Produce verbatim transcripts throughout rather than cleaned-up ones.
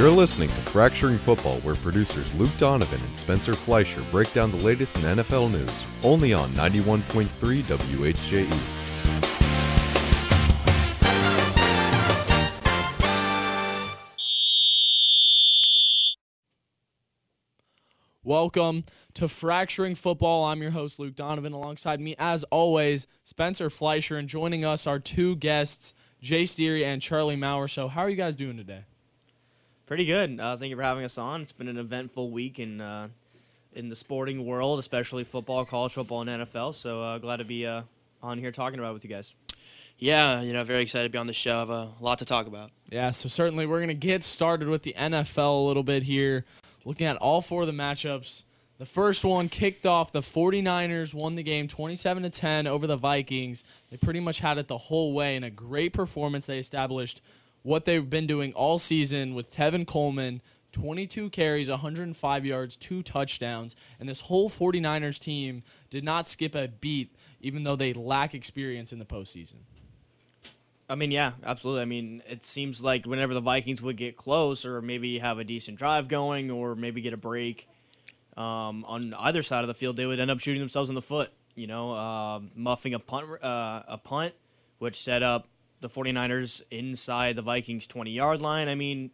You're listening to Fracturing Football, where producers Luke Donovan and Spencer Fleischer break down the latest in N F L news, only on ninety-one point three W H J E. Welcome to Fracturing Football. I'm your host, Luke Donovan. Alongside me, as always, Spencer Fleischer, and joining us are two guests, Jay Steery and Charlie Maurer. So how are you guys doing today? Pretty good. Uh, thank you for having us on. It's been an eventful week in uh, in the sporting world, especially football, college football, and N F L. So uh, glad to be uh, on here talking about it with you guys. Yeah, you know, very excited to be on the show. I have a lot to talk about. Yeah, so certainly we're going to get started with the N F L a little bit here, looking at all four of the matchups. The first one kicked off. The 49ers won the game twenty-seven to ten over the Vikings. They pretty much had it the whole way in a great performance. They established what they've been doing all season with Tevin Coleman, twenty-two carries, one hundred five yards, two touchdowns. And this whole 49ers team did not skip a beat, even though they lack experience in the postseason. I mean, yeah, absolutely. I mean, it seems like whenever the Vikings would get close or maybe have a decent drive going or maybe get a break um, on either side of the field, they would end up shooting themselves in the foot, you know, uh, muffing a punt, uh, a punt, which set up the 49ers inside the Vikings' twenty-yard line. I mean,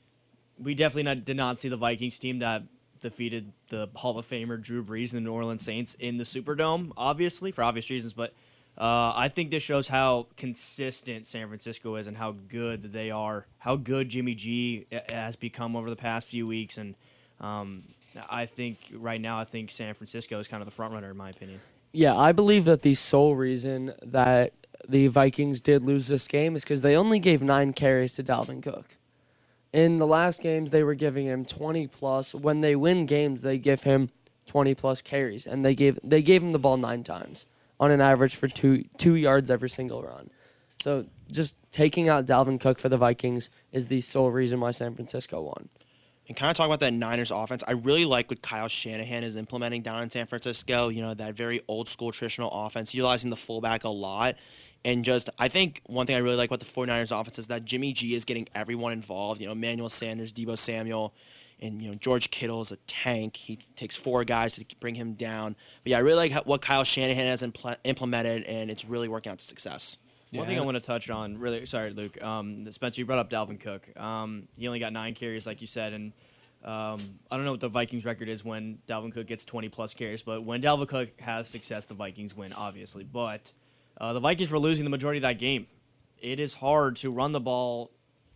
we definitely not, did not see the Vikings team that defeated the Hall of Famer Drew Brees and the New Orleans Saints in the Superdome, obviously, for obvious reasons, but Uh, I think this shows how consistent San Francisco is and how good they are, how good Jimmy G has become over the past few weeks. And um, I think right now, I think San Francisco is kind of the front runner, in my opinion. Yeah, I believe that the sole reason that the Vikings did lose this game is because they only gave nine carries to Dalvin Cook. In the last games, they were giving him twenty plus. When they win games, they give him twenty plus carries, and they gave they gave him the ball nine times on an average for two two yards every single run. So just taking out Dalvin Cook for the Vikings is the sole reason why San Francisco won. And kind of talk about that Niners offense. I really like what Kyle Shanahan is implementing down in San Francisco. You know, that very old school traditional offense, utilizing the fullback a lot. And just, I think one thing I really like about the 49ers offense is that Jimmy G is getting everyone involved. You know, Emmanuel Sanders, Deebo Samuel, and, you know, George Kittle is a tank. He takes four guys to bring him down. But, yeah, I really like what Kyle Shanahan has impl- implemented, and it's really working out to success. Yeah. One thing I want to touch on, really, sorry, Luke, um, Spencer, you brought up Dalvin Cook. Um, he only got nine carries, like you said, and um, I don't know what the Vikings record is when Dalvin Cook gets twenty-plus carries, but when Dalvin Cook has success, the Vikings win, obviously. But uh, the Vikings were losing the majority of that game. It is hard to run the ball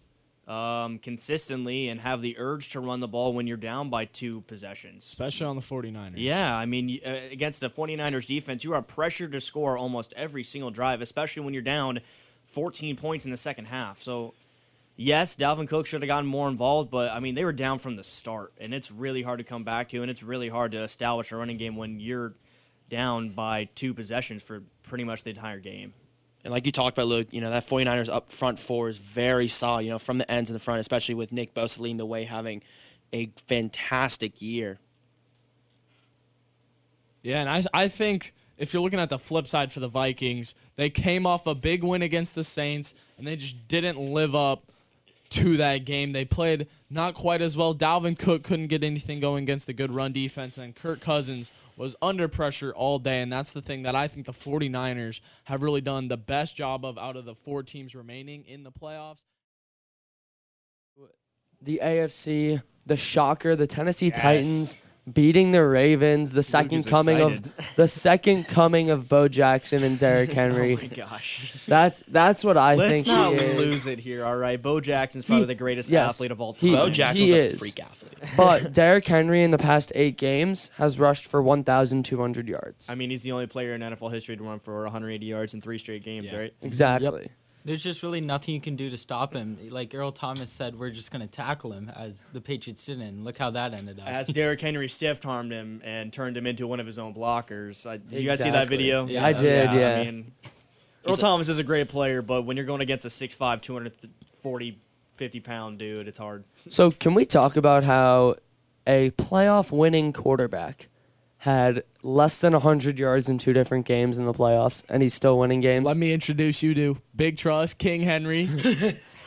Um, consistently and have the urge to run the ball when you're down by two possessions. Especially on the 49ers. Yeah, I mean, uh, against the 49ers defense, you are pressured to score almost every single drive, especially when you're down fourteen points in the second half. So, yes, Dalvin Cook should have gotten more involved, but, I mean, they were down from the start, and it's really hard to come back to, and it's really hard to establish a running game when you're down by two possessions for pretty much the entire game. And like you talked about, Luke, you know, that 49ers up front four is very solid, you know, from the ends and the front, especially with Nick Bosa leading the way, having a fantastic year. Yeah, and I, I think if you're looking at the flip side for the Vikings, they came off a big win against the Saints, and they just didn't live up to that game. They played not quite as well. Dalvin Cook couldn't get anything going against a good run defense, and then Kirk Cousins was under pressure all day, and that's the thing that I think the 49ers have really done the best job of out of the four teams remaining in the playoffs. The A F C, the shocker, the Tennessee Yes. Titans beating the Ravens, the second is coming excited. of the second coming of Bo Jackson and Derrick Henry. Oh, my gosh. That's that's what I Let's think not he is. lose it here, all right? Bo Jackson's probably He- the greatest yes, athlete of all he- time. Bo Jackson's he a is. freak athlete. But Derrick Henry in the past eight games has rushed for one thousand two hundred yards. I mean, he's the only player in N F L history to run for one hundred eighty yards in three straight games, Yeah. right? Exactly. There's just really nothing you can do to stop him. Like Earl Thomas said, we're just going to tackle him, as the Patriots didn't. And look how that ended up. As Derrick Henry stiff-armed him and turned him into one of his own blockers. I, did you guys see that Exactly. video? Yeah. I did, yeah. I mean, Earl Thomas is a great player, but when you're going against a six five, two forty, fifty-pound dude, it's hard. So can we talk about how a playoff winning quarterback had less than one hundred yards in two different games in the playoffs, and he's still winning games? Let me introduce you to Big Trust, King Henry.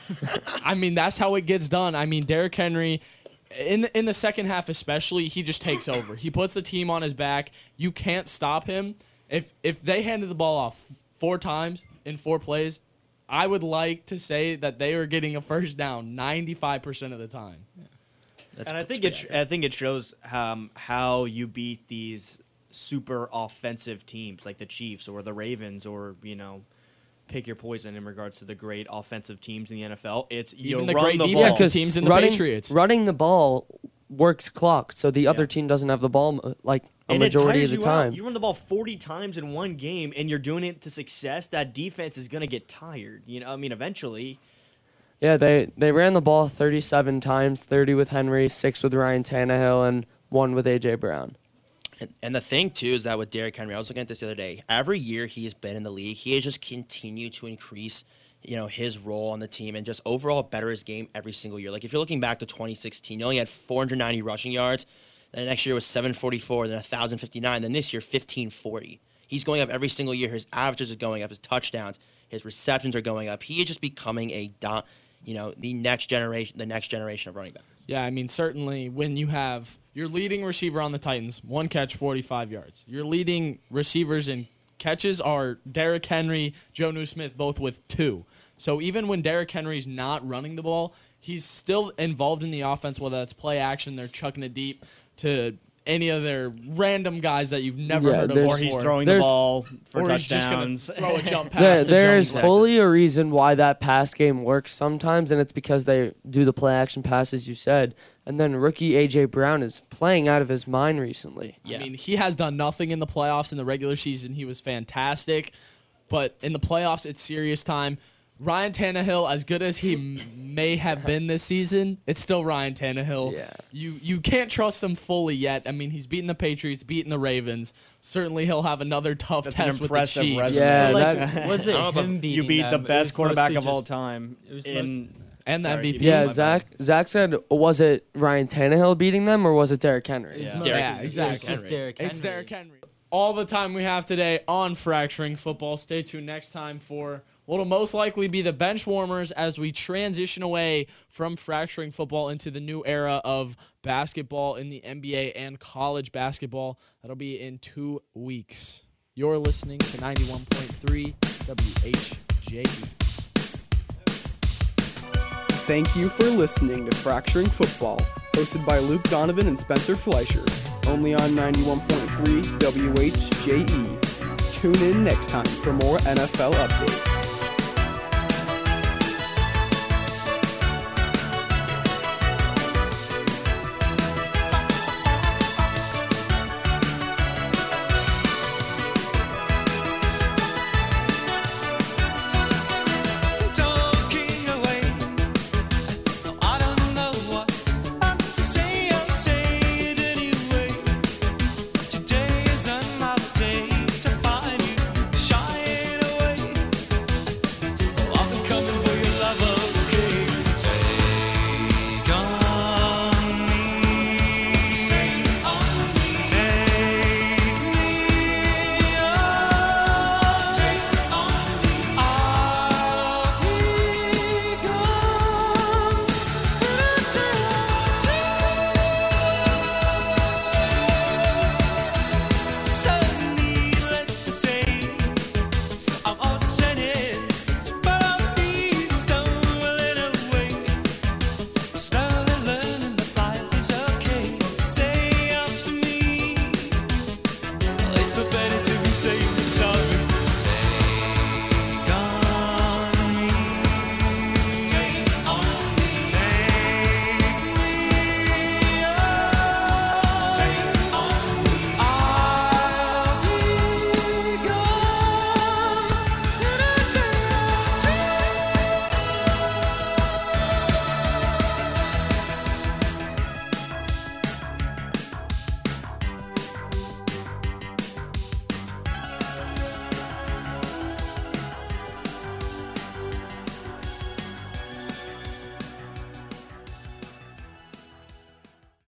I mean, that's how it gets done. I mean, Derrick Henry, in the, in the second half especially, he just takes over. He puts the team on his back. You can't stop him. If if they handed the ball off four times in four plays, I would like to say that they were getting a first down ninety-five percent of the time. That's and I think pretty it I think it shows um, how you beat these super offensive teams like the Chiefs or the Ravens, or you know, pick your poison in regards to the great offensive teams in the N F L. It's you Even the run great the defensive ball. teams in the running, Patriots. Running the ball works clock, so the other Yeah. team doesn't have the ball uh, like a And it majority tires of the you out. time. You run the ball forty times in one game, and you're doing it to success. That defense is going to get tired. You know, I mean, eventually. Yeah, they, they ran the ball thirty-seven times, thirty with Henry, six with Ryan Tannehill, and one with A J Brown. And, and the thing, too, is that with Derrick Henry, I was looking at this the other day. Every year he has been in the league, he has just continued to increase, you know, his role on the team and just overall better his game every single year. Like, if you're looking back to twenty sixteen, he only had four hundred ninety rushing yards. Then next year was seven forty-four, then one thousand fifty-nine. Then this year, fifteen forty. He's going up every single year. His averages are going up. His touchdowns, his receptions are going up. He is just becoming a, do- you know, the next generation, the next generation of running back. Yeah, I mean, certainly when you have your leading receiver on the Titans, one catch, forty-five yards. Your leading receivers in catches are Derrick Henry, Jonnu Smith, both with two. So even when Derrick Henry's not running the ball, he's still involved in the offense, whether that's play action, they're chucking it deep to any of their random guys that you've never Yeah, heard of there's- before. Or he's throwing the There's- ball for or he's just going touchdowns. to throw a jump pass. There, to there's Jones. fully a reason why that pass game works sometimes, and it's because they do the play action passes you said. And then rookie A J Brown is playing out of his mind recently. Yeah. I mean, he has done nothing in the playoffs. In the regular season, he was fantastic. But in the playoffs, it's serious time. Ryan Tannehill, as good as he m- may have been this season, it's still Ryan Tannehill. Yeah. You you can't trust him fully yet. I mean, he's beaten the Patriots, beaten the Ravens. Certainly, he'll have another tough That's an test with the impressive Chiefs. resume. Yeah, like, that- was it I don't know, him beating You beat the them? It best was quarterback mostly of all just- time. it was in And the Sorry, M V P. keep Yeah, my bad. Zach. Zach said, was it Ryan Tannehill beating them or was it Derrick Henry? it was Yeah. mostly- Derrick- Yeah, it exactly. was just Derrick Henry. It's Derrick Henry. All the time we have today on Fracturing Football. Stay tuned next time for what will most likely be the bench warmers as we transition away from Fracturing Football into the new era of basketball in the N B A and college basketball. That'll be in two weeks. You're listening to ninety-one point three W H J E. Thank you for listening to Fracturing Football, hosted by Luke Donovan and Spencer Fleischer, only on ninety-one point three W H J E. Tune in next time for more N F L updates.